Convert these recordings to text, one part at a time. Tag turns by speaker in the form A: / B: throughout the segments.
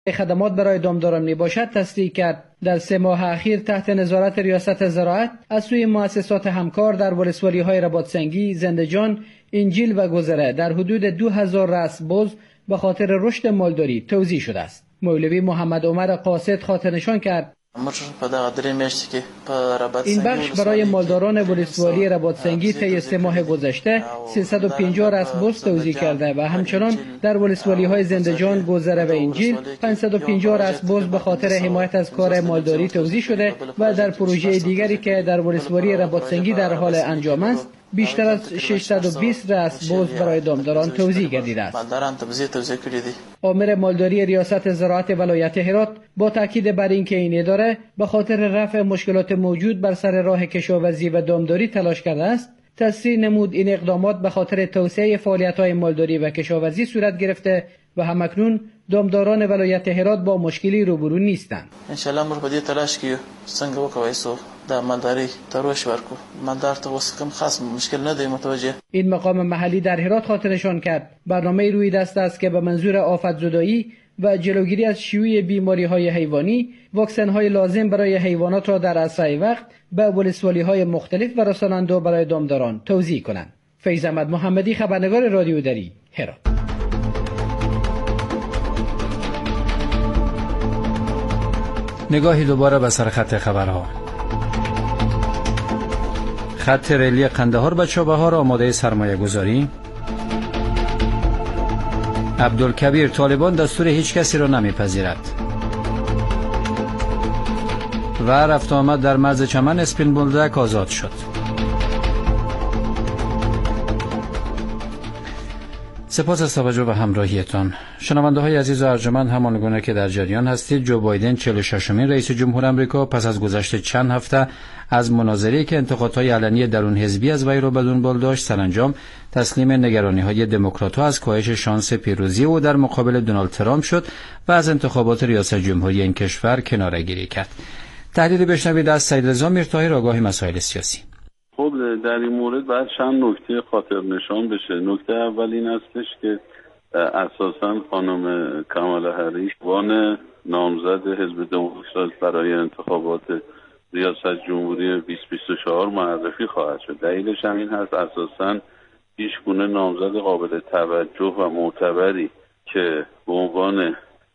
A: خدمات برای دامداران می باشد تصدیق کرد. در 3 ماه اخیر تحت نظارت ریاست زراعت از سوی مؤسسات همکار در ولسوالی‌های رباطسنگی، زندجان، انجیل و گذره در حدود 2000 رأس بز به خاطر رشد مالداری توزیع شده است. مولوی محمد عمر قاصد خاطر نشان کرد این بخش برای مالداران ولسوالی رباطسنگی طی 3 ماه گذشته 350 رأس بز توزیع کرده و همچنان در ولسوالی‌های زندجان، گذره و انجیل 550 رأس بز به خاطر حمایت از کار مالداری توزیع شده و در پروژه دیگری که در ولسوالی رباطسنگی در حال انجام است بیشتر از 620 رأس بز برای دامداران توزیع گردیده است. آمر مالداری ریاست زراعت ولایت هرات با تاکید بر اینکه این اداره به خاطر رفع مشکلات موجود بر سر راه کشاورزی و دامداری تلاش کرده است، تصریح نمود این اقدامات به خاطر توسعه فعالیت‌های مالداری و کشاورزی صورت گرفته و همکنون دامداران ولایت هرات با مشکلی روبرو نیستند.
B: ان شاء الله موږ په دې تلاش کې څنګه وکوي سو د مالداري تروش ورکو مالدار ته وسکم خاص مشکل نه دی متوجه.
A: این مقام محلی در هرات خاطر نشان کرد برنامه روی دست است که به منظور آفت زدایی و جلوگیری از شیوع بیماری‌های حیوانی واکسن‌های لازم برای حیوانات را در اسرع وقت به ولسوالی‌های مختلف و رسانند و برای دامداران توزیع کنند. فیض احمد محمدی، خبرنگار رادیو دری، هرات.
C: نگاهی دوباره به سرخط خبرها. خط ریلی قندهار به چابهار آماده سرمایه گذاری. عبدالکبیر: طالبان دستور هیچ کسی را نمیپذیرد. و رفت آمد در مرز چمن اسپین بولدک آزاد شد. سپاس از توجه و همراهیتان. شنونده های عزیز و ارجمند، همان گونه که در جریان هستید، جو بایدن 46مین رئیس جمهور آمریکا پس از گذشت چند هفته از مناظره‌ای که انتقادهای علنی درون حزبی از وی را به دنبال داشت، سرانجام تسلیم نگرانی‌های دموکرات‌ها از کاهش شانس پیروزی او در مقابل دونالد ترامپ شد و از انتخابات ریاست جمهوری این کشور کناره‌گیری کرد. تحلیلی بشنوید از سید رضا میرطاهر، آگاه مسائل سیاسی.
D: خب در این مورد باید چند نکته خاطر نشان بشه. نکته اول این هستش که اساساً خانم کامالا هریس وان نامزد حزب دموکرات برای انتخابات ریاست جمهوری 2024 معرفی خواهد شد. دلیلش هم این هست اساساً هیچ گونه نامزد قابل توجه و معتبری که به عنوان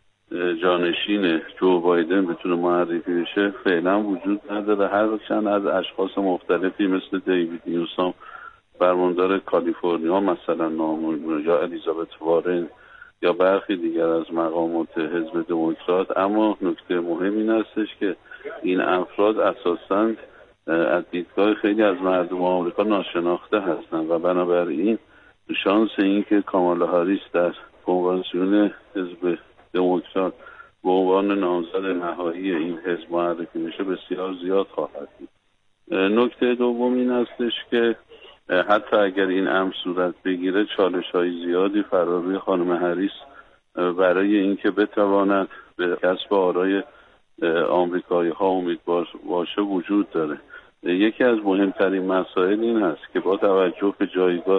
D: جانشین جو بایدن بتونه معرفی بشه فعلا وجود نداره. هرچند از اشخاص مختلفی مثل دیوید نیوسام فرماندار کالیفرنیا مثلا نامون یا الیزابت وارن یا برخی دیگر از مقامات حزب دموکرات، اما نکته مهم این هستش که این افراد اساساً از دیدگاه خیلی از مردم آمریکا ناشناخته هستند و بنابراین شانس این که کامالا هریس در کنوانسیون حزب دموکرات به عنوان نامزد نهایی این حزب معرفی میشه بسیار زیاد خواهد بود. نکته دوم این هستش که حتی اگر این امر صورت بگیره چالش‌های زیادی فراروی خانم هریس برای اینکه بتواند به کسب آرای آمریکایی‌ها امیدوار باشه وجود داره. یکی از مهمترین مسائل این هست که با توجه به جایگاه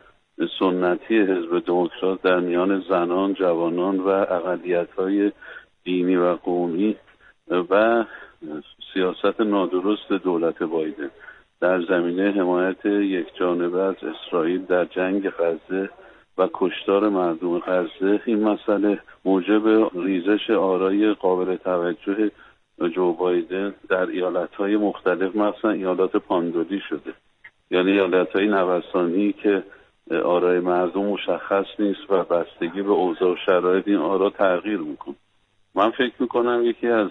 D: سنتی حزب دموکرات در میان زنان، جوانان و اقلیت‌های دینی و قومی و سیاست نادرست دولت بایدن در زمینه حمایت یکجانبه از اسرائیل در جنگ غزه و کشتار مردم غزه، این مسئله موجب ریزش آرای قابل توجه جو بایدن در ایالت‌های مختلف، مثلا ایالات پاندولی شده، یعنی ایالت‌های نوسانی که آرای مردم مشخص نیست و بستگی به اوضاع و شرایط این آرا تغییر میکنه. من فکر میکنم یکی از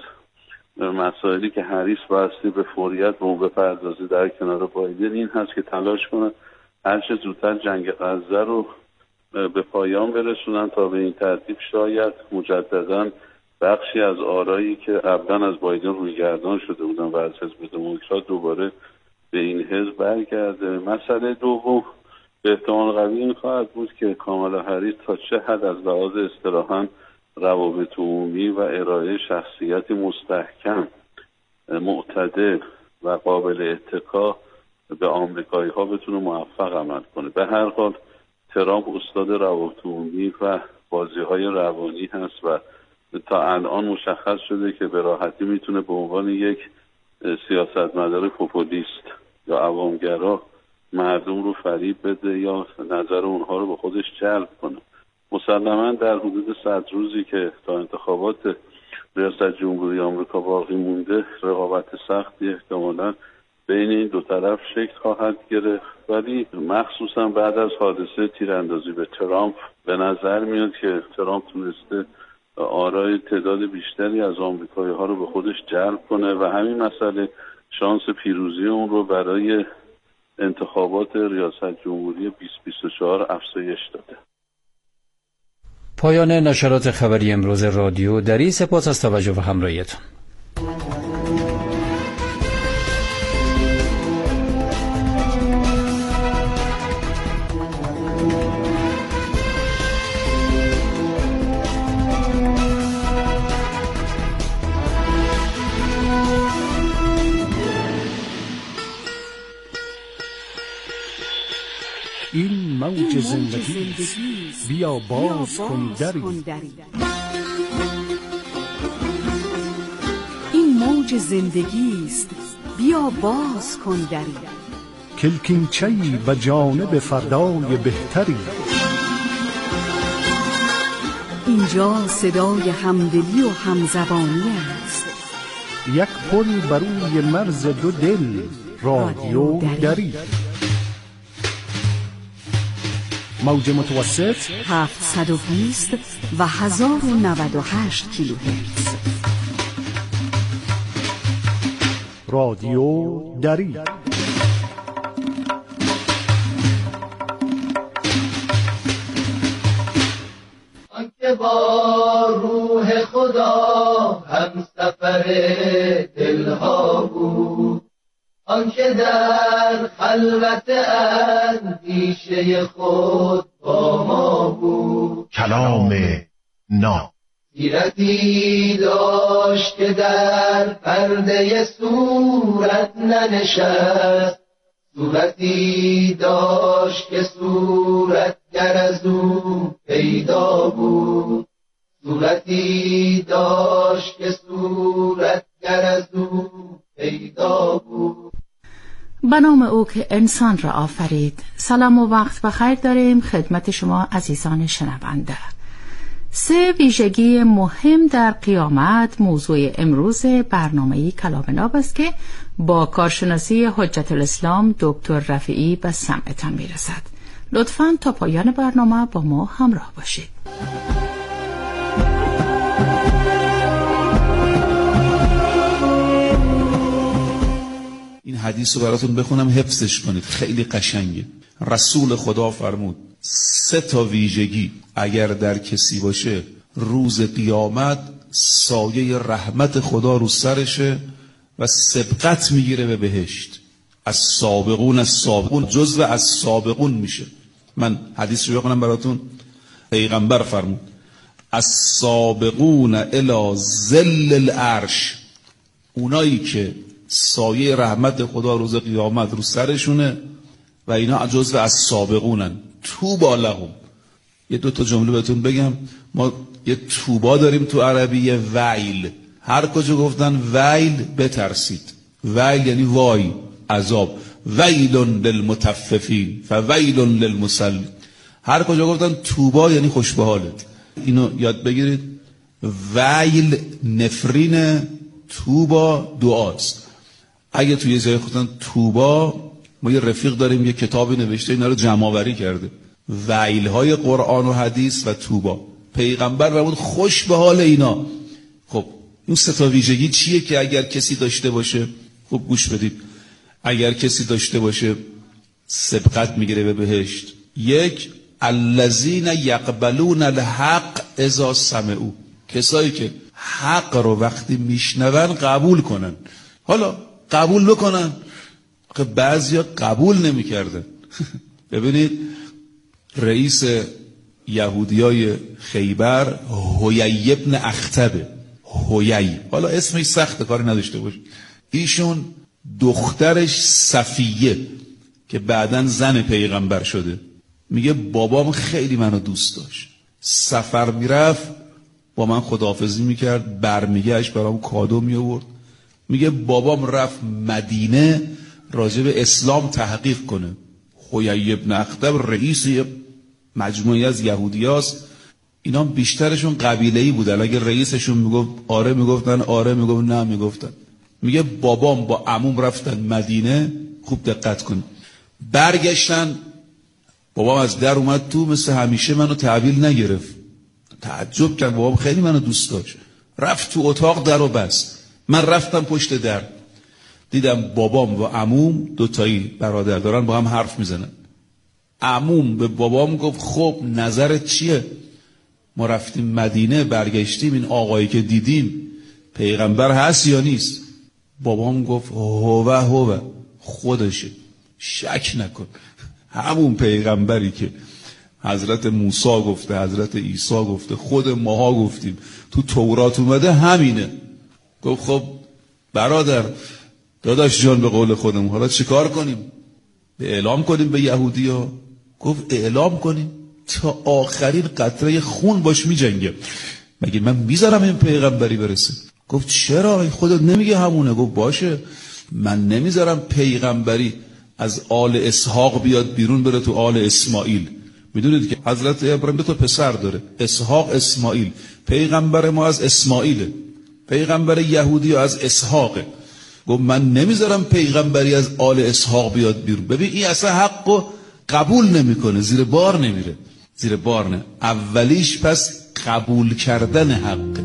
D: مسائلی که هریس باستی به فوریت به اون بپردازه در کنار بایدن این هست که تلاش کنن هرچه زودتر جنگ غزه رو به پایان برسونن تا به این ترتیب شاید مجددا بخشی از آرایی که قبلا از بایدن رویگردان شده بودن و از حزب دموکرات دوباره به این حزب برگرده. مسئله دوم به احتمال قوی این خواهد بود که کامالا هریس تا چه حد از لحاظ اصطلاحاً روابط عمومی و ارائه شخصیتی مستحکم، معتدل و قابل اتکا به آمریکایی ها بتونه موفق عمل کنه. به هر حال ترامپ استاد روابط عمومی و بازی های روانی هست و تا الان مشخص شده که به راحتی میتونه به عنوان یک سیاستمدار پوپولیست یا عوامگرا مردم رو فریب بده یا نظر اونها رو به خودش جلب کنه. مسلماً در حدود 100 روزی که تا انتخابات ریاست جمهوری آمریکا باقی مونده رقابت سختی احتمالاً بین این دو طرف شکل خواهد گرفت، ولی مخصوصا بعد از حادثه تیراندازی به ترامپ به نظر میاد که ترامپ تونسته آرای تعداد بیشتری از آمریکایی‌ها رو به خودش جلب کنه و همین مسئله شانس پیروزی اون رو برای انتخابات ریاست جمهوری 2024 افزایش داده.
C: پایان نشرات خبری امروز رادیو دری. سپاس از توجه و همراهیتون.
E: این موج زندگی بیا باز کن دری.
F: این موج زندگی است بیا باز کن دری.
E: کلکینچه‌ای به جانب فردای بهتری.
F: اینجا صدای همدلی و همزبانی است.
E: یک پل بر روی مرز دو دل، رادیو دری. موج متوسط
F: 720 و 1098 کیلوهرتز.
E: رادیو دری.
G: آنکه با روح خدا هم سفر دلها بود، آنکه در خلوت اندیشه خود با ما بود.
H: کلام نا
G: سیرتی داشت که در پرده صورت ننشست، صورتی داشت که صورتگر از او پیدا بود، صورتی داشت که صورتگر از او پیدا بود.
I: به نام او که انسان را آفرید. سلام و وقت بخیر داریم خدمت شما عزیزان شنونده. 3 ویژگی مهم در قیامت موضوع امروز برنامه کلام ناب است که با کارشناسی حجت الاسلام دکتر رفیعی به سمعتان میرسد. لطفاً تا پایان برنامه با ما همراه باشید.
J: این حدیث رو براتون بخونم حفظش کنید، خیلی قشنگه. رسول خدا فرمود 3 ویژگی اگر در کسی باشه روز قیامت سایه رحمت خدا رو سرشه و سبقت میگیره به بهشت. از سابقون جزو از سابقون میشه. من حدیث رو بخونم براتون. پیغمبر فرمود از سابقون الی ظل العرش، اونایی که سایه رحمت خدا روز قیامت رو سرشونه و اینا جزو از سابقونن. توبا لهم. یه 2 جمله بهتون بگم. ما یه توبا داریم تو عربی، ویل. هر کجا گفتن ویل بترسید. ویل یعنی وای، عذاب. ویل للمطففین فویل للمصلین. هر کجا گفتن توبا یعنی خوش به حالت. اینو یاد بگیرید. ویل نفرین، توبا دعاست. اگه توی جای خودتون توبا، ما یه رفیق داریم یه کتابی نوشته اینا رو جمع آوری کرده، ویل‌های قرآن و حدیث و توبا. پیغمبر فرمود خوش به حال اینا. خب این 3 ویژگی چیه که اگر کسی داشته باشه، خب گوش بدید، اگر کسی داشته باشه سبقت میگیره به بهشت. 1 الذین یقبلون الحق اذا سمعوا، کسایی که حق رو وقتی میشنون قبول کنن. حالا قبول بکنن که بعضیا قبول نمی‌کردن. ببینید رئیس یهودیای خیبر حیی ابن اخطبه. حیی، حالا اسمش سخته کاری نداشته باش. ایشون دخترش صفیه که بعداً زن پیغمبر شده، میگه بابام خیلی منو دوست داشت، سفر میرفت با من خداحافظی میکرد، برمیگشت برام کادو میآورد. میگه بابام رفت مدینه راجع به اسلام تحقیق کنه. خویی ابن اخطب رئیس مجموعی از یهودیاست. اینا بیشترشون قبیله‌ای بودن. اگه رئیسشون میگفت آره میگفتن آره، میگفت نه میگفتن. میگه بابام با عموم رفتن مدینه. خوب دقت کن. برگشتن، بابام از در اومد تو، مثل همیشه منو تحویل نگرفت. تعجب کرد، بابام خیلی منو دوست داشت. رفت تو اتاق، درو بست. من رفتم پشت در، دیدم بابام و عموم دوتایی برادر دارن با هم حرف میزنن. عموم به بابام گفت خب نظرت چیه؟ ما رفتیم مدینه، برگشتیم، این آقایی که دیدیم پیغمبر هست یا نیست؟ بابام گفت هوه خودشه، شک نکن، همون پیغمبری که حضرت موسی گفته، حضرت عیسی گفته، خود ماها گفتیم، تو تورات اومده، همینه. گفت خب برادر، داداش جان، به قول خودمون حالا چیکار کنیم؟ به اعلام کنیم به یهودی‌ها؟ گفت اعلام کنیم، تا آخرین قطره خون باش می‌جنگم. مگه من میذارم این پیغمبری برسه؟ گفت چرا؟ خودت نمیگه همونه؟ گفت باشه، من نمیذارم پیغمبری از آل اسحاق بیاد بیرون بره تو آل اسماعیل. میدونید که حضرت ابراهیم 2 پسر داره، اسحاق، اسماعیل. پیغمبر ما از اسماعیله، پیغمبر یهودی از اسحاقه. گفت من نمیذارم پیغمبری از آل اسحاق بیاد بیرون. ببین این اصلا حقو قبول نمیکنه، زیر بار نمیره، زیر بار نه. اولیش پس قبول کردن حقه.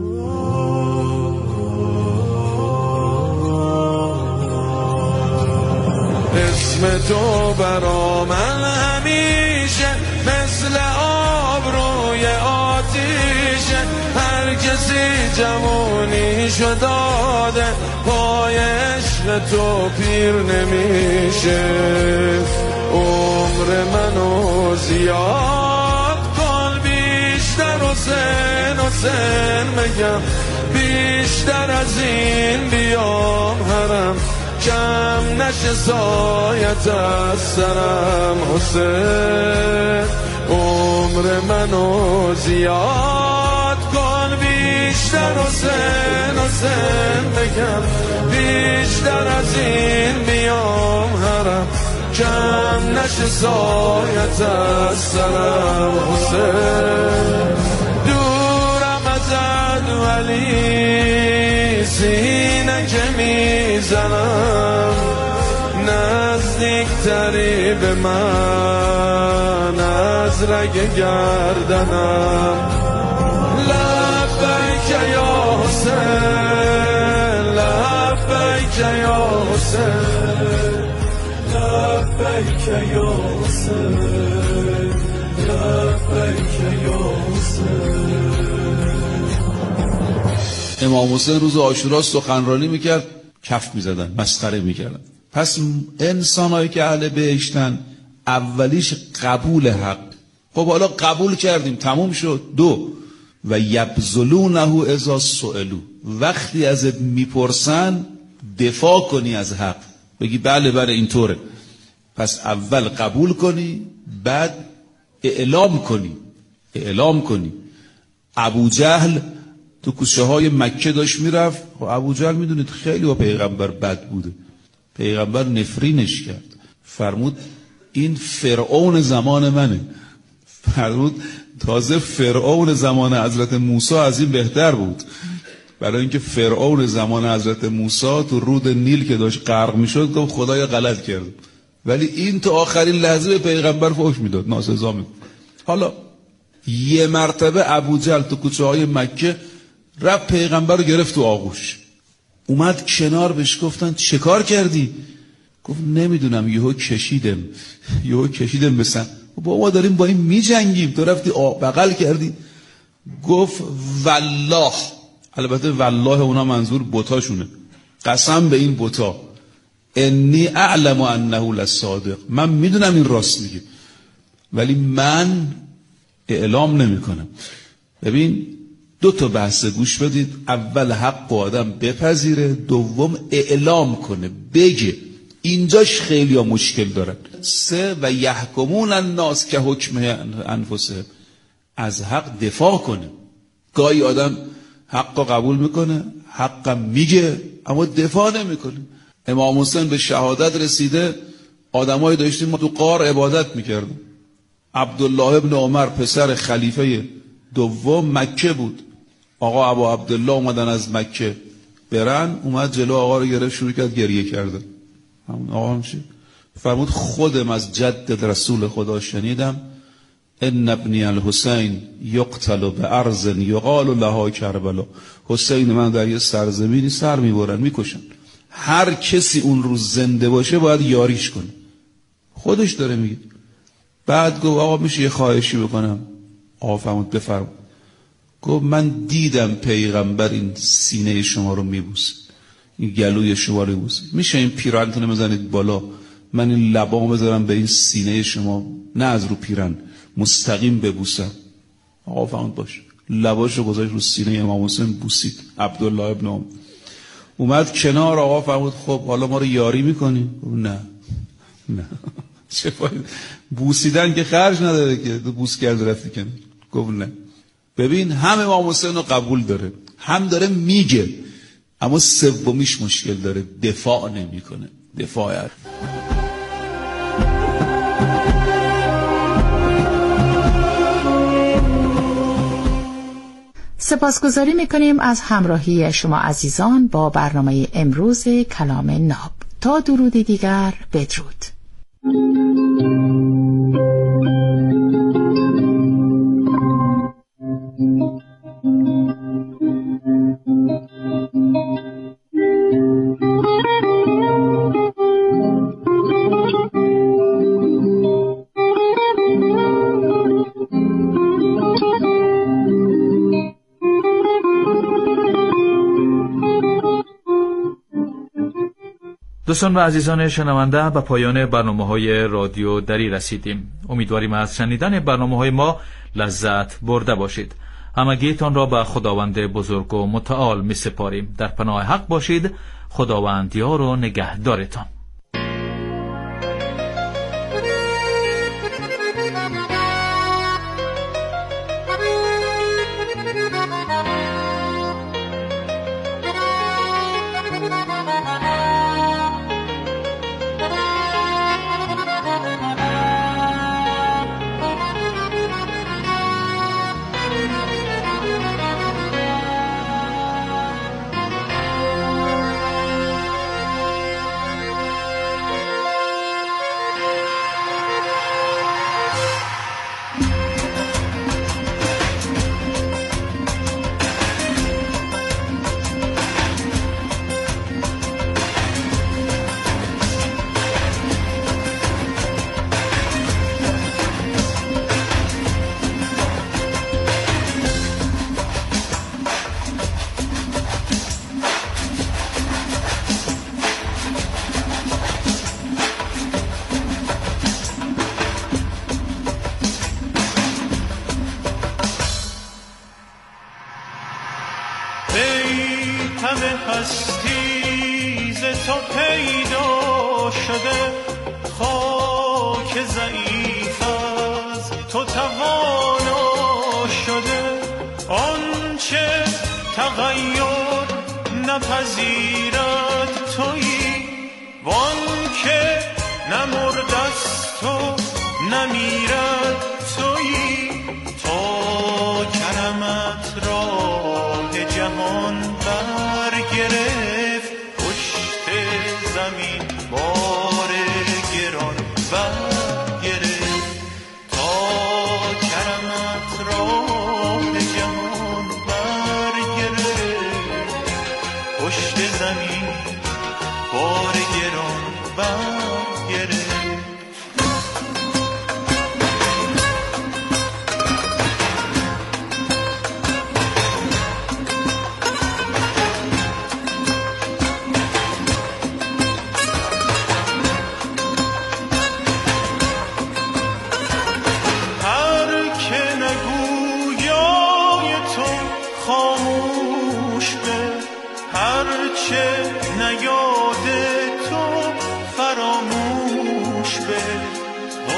K: اسم تو برا من همیشه مثل آب روی آتیشه. هر کسی جوونیشو داده، پای عشق تو پیر نمیشه. عمر منو زیاد کن، بیشتر حسین میگم، بیشتر از این بیام حرم، کم نشه سایت از سرم حسین. عمر منو زیاد کن، بیشتر حسین بگم، بیشتر از این بیام حرم، کم نشه سایت از سرم حسین. دورم ازت ولی سینه که میزنم، نزدیکتری به من از رگ گردنم. لبیک یا حسین، لبیک یا حسین، لبیک یا حسین، لبیک یا حسین.
J: امام حسین روز عاشورا سخنرانی میکرد، کف میزدن، مسخره میکردن. پس انسانایی که اهل بهشتن اولیش قبول حق. خب حالا قبول کردیم، تموم شد. 2 و یبذلونه اذا سئلوا، وقتی ازت میپرسن دفاع کنی از حق، بگی بله اینطوره. پس اول قبول کنی، بعد اعلام کنی. ابو جهل تو کوچه های مکه داشت میرفت. ابو جهل میدونید خیلی با پیغمبر بد بوده، پیغمبر نفرینش کرد، فرمود این فرعون زمان منه. فرمود تازه فرعون زمان حضرت موسی از این بهتر بود، برای اینکه فرعون زمان حضرت موسی تو رود نیل که داشت غرق میشد گفت خدایا غلط کرد، ولی این تا آخرین لحظه به پیغمبر فحش میداد، ناسزا میگفت. حالا یه مرتبه ابو جهل تو کوچه های مکه رفت پیغمبر رو گرفت تو آغوش، اومد کنار، بهش گفتن چه کار کردی؟ گفت نمیدونم، یهو کشیدم بسن. بابا داریم با این میجنگیم، تو رفتی بغل کردی؟ گفت والله، البته والله اونا منظور بتاشونه، قسم به این بتا، انی اعلم انه لصادق، من میدونم این راست میگه ولی من اعلام نمی کنم. ببین 2 بحث گوش بدید، اول حق آدم بپذیره، دوم اعلام کنه، بگه. اینجاش خیلی ها مشکل دارن. 3 و یحکمون الناس که حکم انفسهم، از حق دفاع کنه، گاهی آدم حق قبول میکنه، حق میگه، اما دفاع نمیکنه. امام حسین به شهادت رسیده، آدمایی داشتیم ما تو غار عبادت میکردیم. عبدالله ابن عمر پسر خلیفه دوم مکه بود. آقا ابو عبدالله اومدن از مکه برن، اومد جلو آقا رو گرفت، شروع کرد گریه کردن. همون آقا همشه فرمود خودم از جد رسول خدا شنیدم ان ابنی الحسین یقتل بارض یقال لها کربلا. حسین من در یه سرزمینی سر میبرن، میکشن. هر کسی اون روز زنده باشه باید یاریش کنه. خودش داره میگه. بعد گفت آقا میشه یه خواهشی بکنم؟ آقا فرمود بفرمایید. گفت من دیدم پیغمبر این سینه شما رو میبوسه، این گلوی شما رو میبوسه، میشه این پیرهنتون بزنید بالا، من این لبامو بذارم به این سینه شما، نه از رو پیرن، مستقیم ببوسم؟ آقا فرمود باشه. لباشو گذاشت رو سینه امام حسین، بوسید. عبدالله ابن عمر اومد کنار. آقا فرمود خب حالا ما رو یاری میکنی؟ نه چه فایده، بوسیدن که خرج نداره که، تو بوس کرد رفتی کنی. گفت نه. ببین هم امام حسین رو قبول داره، هم داره میگه، اما سومیش مشکل داره، دفاع نمیکنه. دفاع
I: سپاسگزاری میکنیم از همراهی شما عزیزان با برنامه امروز کلام ناب. تا درودی دیگر، بدرود.
L: دوستان و عزیزان شنونده، به پایان برنامه‌های رادیو دری رسیدیم. امیدواریم از شنیدن برنامه‌های ما لذت برده باشید. همگیتان را به خداوند بزرگ و متعال می‌سپاریم. در پناه حق باشید. خداوند یار و نگهدارتان.
K: هستی ز تو پیدا شده، خاک ضعیف از تو توانا شده. آنچه تغییر نپذیرد تویی، وانکه نمردست و نمیرد تویی. تا کرمت راه جهان برگرفت، پشت زمین بار گران برگرفت. تا کرمت راه جهان برگرفت، پشت زمین بار گران برگرفت.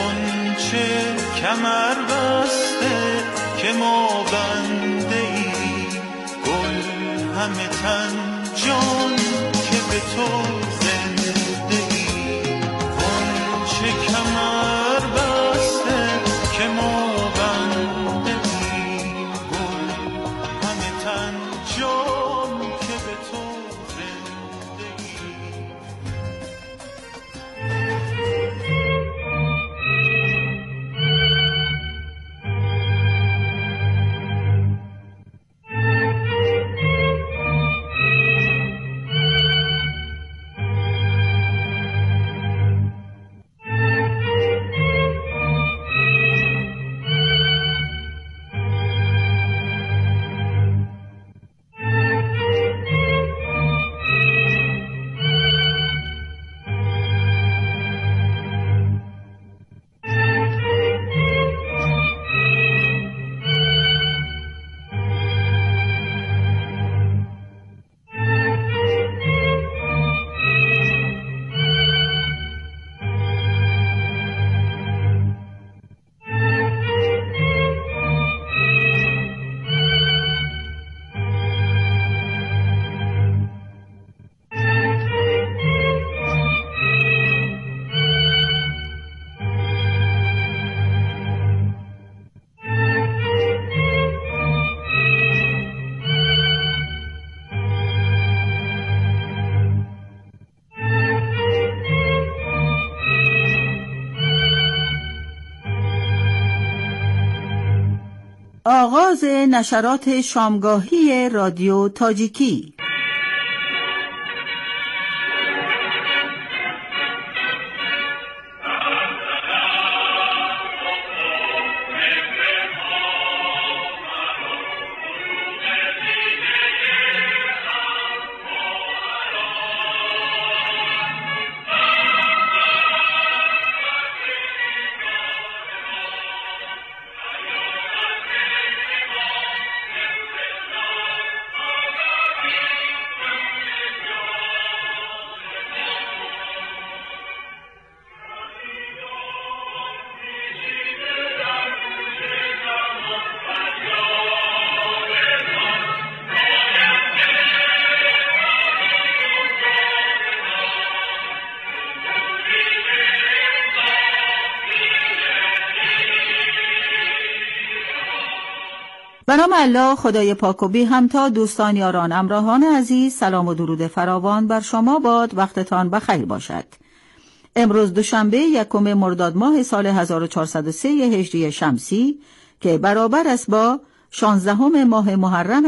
K: کمر بسته که ما بنده ای، همه تن جان که به تو زنده ای کن چه کمر بسته که ما بنده ای گل همه تن جان که به تو زنده ای.
M: آغاز نشرات شامگاهی رادیو تاجیکی. به نام الله خدای پاک و بی همتا. دوستان، یاران، همراهان عزیز، سلام و درود فراوان بر شما باد. وقتتان بخیر باشد. امروز دوشنبه 1 مرداد ماه سال 1403 هجری شمسی که برابر است با 16 ماه محرم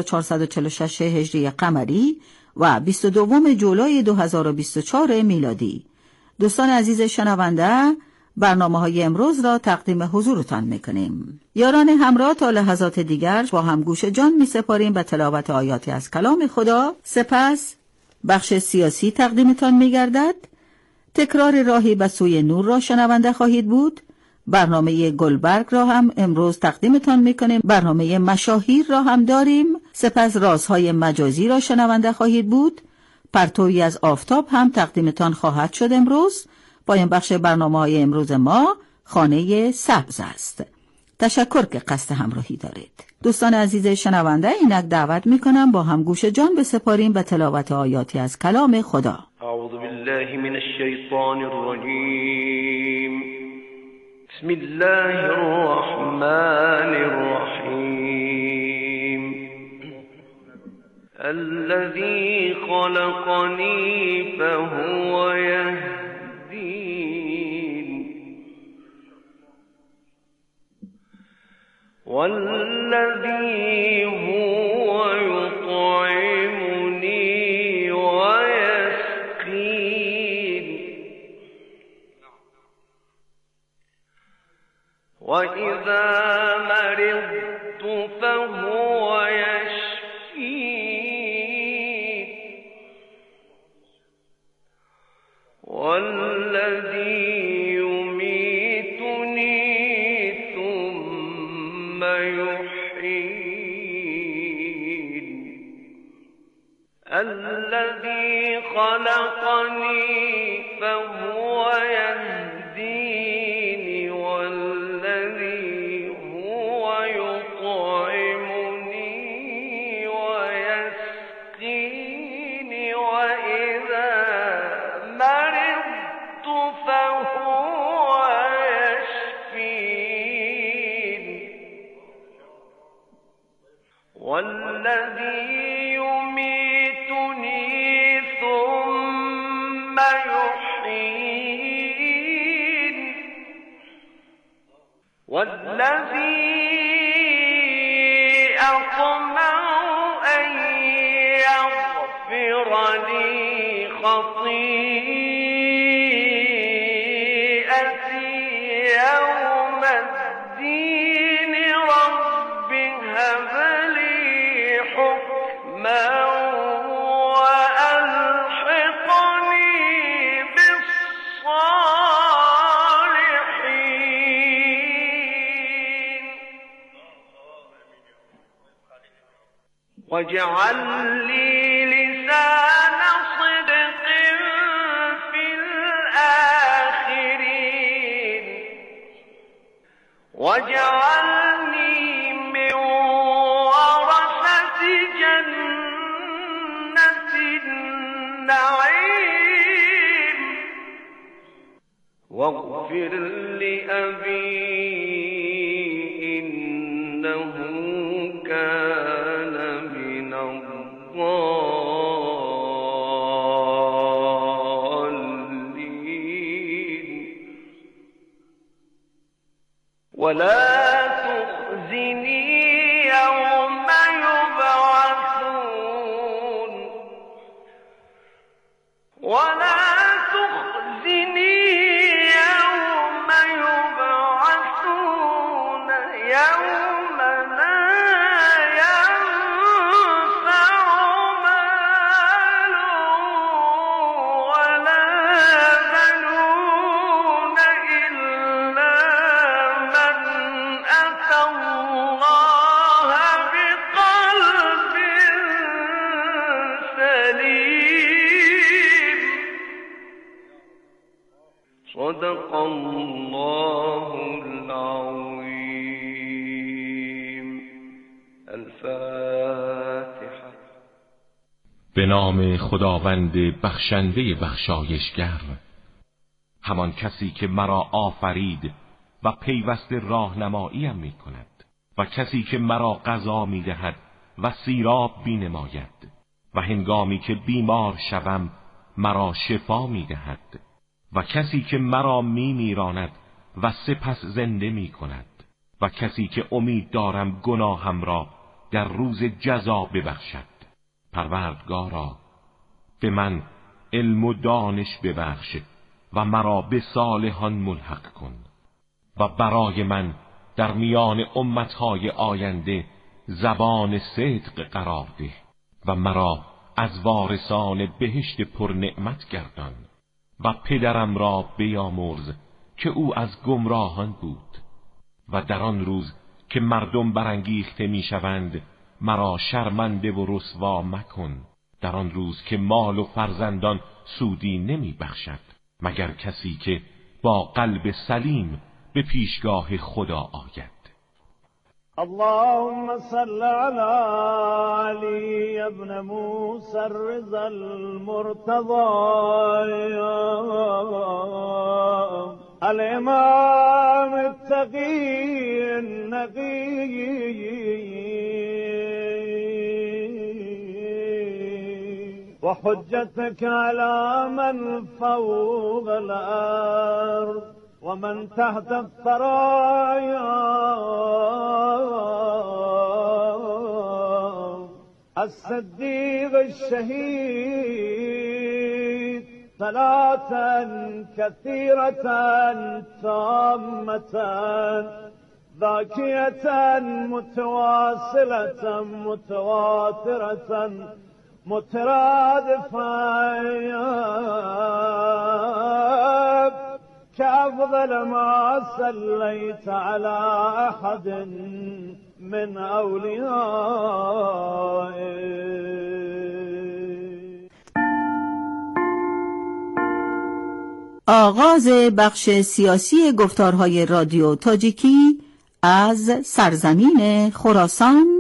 M: 1446 هجری قمری و 22 جولای 2024 میلادی. دوستان عزیز شنونده، برنامه‌های امروز را تقدیم حضورتان می‌کنیم. یاران همراه، تا لحظات دیگر با هم گوش جان می‌سپاریم به تلاوت آیاتی از کلام خدا. سپس بخش سیاسی تقدیمتان می‌گردد. تکرار راهی به سوی نور را شنونده خواهید بود. برنامه گلبرگ را هم امروز تقدیمتان می‌کنیم. برنامه مشاهیر را هم داریم. سپس رازهای مجازی را شنونده خواهید بود. پرتویی از آفتاب هم تقدیمتان خواهد شد امروز. پایان بخش برنامه‌های امروز ما خانه سبز است. تشکر که قصد همراهی دارید. دوستان عزیز شنونده، اینک دعوت می‌کنم با هم گوش جان بسپاریم به تلاوت آیاتی از کلام خدا.
N: اعوذ بالله من الشیطان الرجیم. بسم الله الرحمن الرحیم. الذي خلقني فهو يهدين والذي هو يطعمني ويسقين وإذا مرضت فهو يشفين والذي يميتني ثم يحيين الذي خلقني فهو يهديني والذي هو يطعمني ويسقين والذي أطمع أن يغفر لي خطيئتي يوم الدين رب هب لي حكما وألحقني بالصالحين واجعل لي لسان صدق في الآخرين واجعلني من ورثة جنة النعيم واغفر لأبي إنه كان من الضالين ولا تخزني يوم يبعثون ولا تخزني يوم يبعثون يوم لا ينفع مال ولا بنون إلا من أتى الله بقلب سليم صدق الله العظيم الفاتحة.
O: به نام خداوند بخشنده بخشایشگر، همان کسی که مرا آفرید و پیوسته راهنماییم می کند و کسی که مرا غذا می دهد و سیراب می نماید و هنگامی که بیمار شوم مرا شفا می دهد و کسی که مرا می میراند و سپس زنده می کند و کسی که امید دارم گناهم را در روز جزا ببخشد. پروردگارا به من علم و دانش ببخش و مرا به صالحان ملحق کن و برای من در میان امتهای آینده زبان صدق قرار ده و مرا از وارثان بهشت پر نعمت گردان و پدرم را بیامرز که او از گمراهان بود و در آن روز که مردم برانگیخته میشوند مرا شرمنده و رسوا مکن، در آن روز که مال و فرزندان سودی نمی بخشد مگر کسی که با قلب سلیم به پیشگاه خدا آید.
K: اللهم صل على علي ابن موسى الرضا المرتضى الإمام التقي النقي وحجتك على من فوق الأرض ومن تحت الثرايا الصديق الشهيد صلاة كثيرة تامة ذاكية متواصلة متواترة مترادفة كأفضل ما صليت على أحد من أوليائك.
M: آغاز بخش سیاسی گفتارهای رادیو تاجیکی از سرزمین خراسان